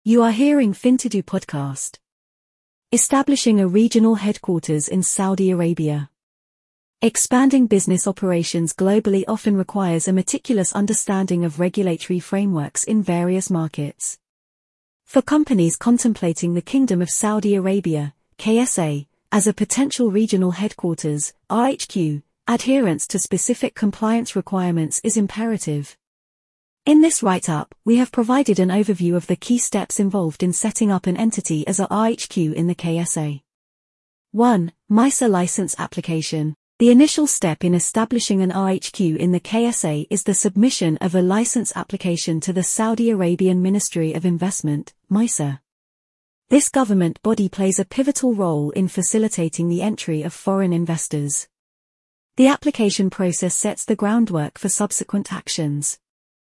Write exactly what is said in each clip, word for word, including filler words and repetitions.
You are hearing Fintodo podcast. Establishing a regional headquarters in Saudi Arabia. Expanding business operations globally often requires a meticulous understanding of regulatory frameworks in various markets. For companies contemplating the Kingdom of Saudi Arabia, K S A, as a potential regional headquarters, R H Q, adherence to specific compliance requirements is imperative. In this write-up, we have provided an overview of the key steps involved in setting up an entity as a R H Q in the K S A. one. MISA license application. The initial step in establishing an R H Q in the K S A is the submission of a license application to the Saudi Arabian Ministry of Investment, MISA. This government body plays a pivotal role in facilitating the entry of foreign investors. The application process sets the groundwork for subsequent actions.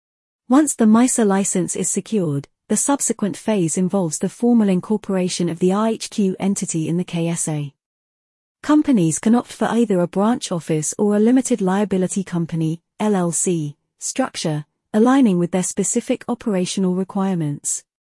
Once the MISA license is secured, the subsequent phase involves the formal incorporation of the R H Q entity in the K S A. Companies can opt for either a branch office or a limited liability company, L L C, structure, aligning with their specific operational requirements.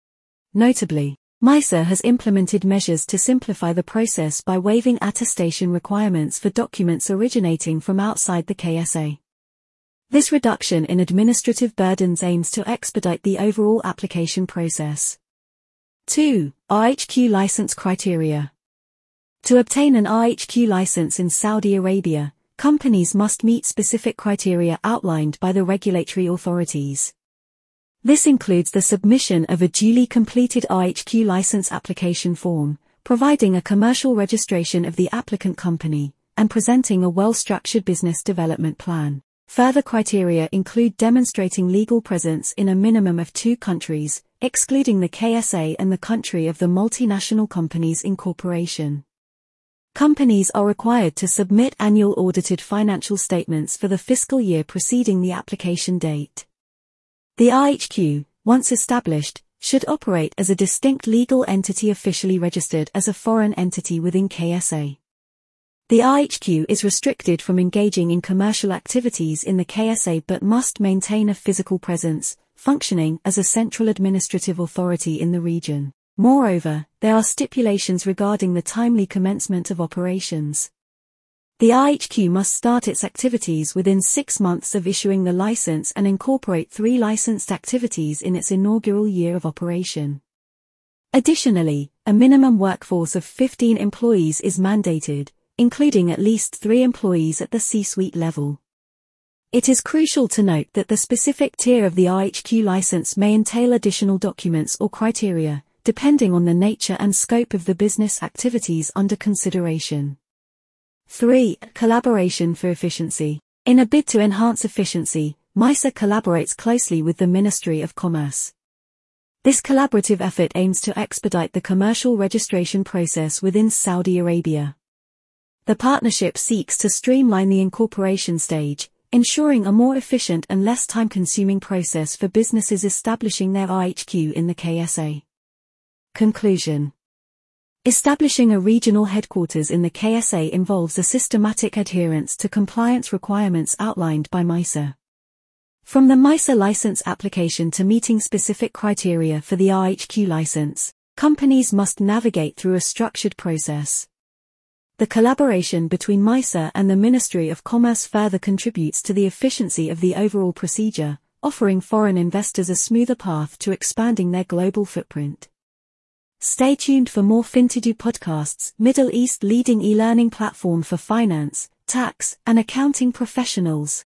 Notably, MISA has implemented measures to simplify the process by waiving attestation requirements for documents originating from outside the K S A. This reduction in administrative burdens aims to expedite the overall application process. two. R H Q license criteria. To obtain an R H Q license in Saudi Arabia, companies must meet specific criteria outlined by the regulatory authorities. This includes the submission of a duly completed R H Q license application form, providing a commercial registration of the applicant company, and presenting a well-structured business development plan. Further criteria include demonstrating legal presence in a minimum of two countries, excluding the K S A and the country of the multinational company's incorporation. Companies are required to submit annual audited financial statements for the fiscal year preceding the application date. The R H Q, once established, should operate as a distinct legal entity officially registered as a foreign entity within K S A. The R H Q is restricted from engaging in commercial activities in the K S A but must maintain a physical presence, functioning as a central administrative authority in the region. Moreover, there are stipulations regarding the timely commencement of operations. The R H Q must start its activities within six months of issuing the license and incorporate three licensed activities in its inaugural year of operation. Additionally, a minimum workforce of fifteen employees is mandated, including at least three employees at the C-suite level. It is crucial to note that the specific tier of the R H Q license may entail additional documents or criteria, depending on the nature and scope of the business activities under consideration. three. Collaboration for efficiency. In a bid to enhance efficiency, MISA collaborates closely with the Ministry of Commerce. This collaborative effort aims to expedite the commercial registration process within Saudi Arabia. The partnership seeks to streamline the incorporation stage, ensuring a more efficient and less time-consuming process for businesses establishing their R H Q in the K S A. Conclusion. Establishing a regional headquarters in the K S A involves a systematic adherence to compliance requirements outlined by MISA. From the MISA license application to meeting specific criteria for the R H Q license, companies must navigate through a structured process. The collaboration between MISA and the Ministry of Commerce further contributes to the efficiency of the overall procedure, offering foreign investors a smoother path to expanding their global footprint. Stay tuned for more Fintodo podcasts, Middle East leading e-learning platform for finance, tax, and accounting professionals.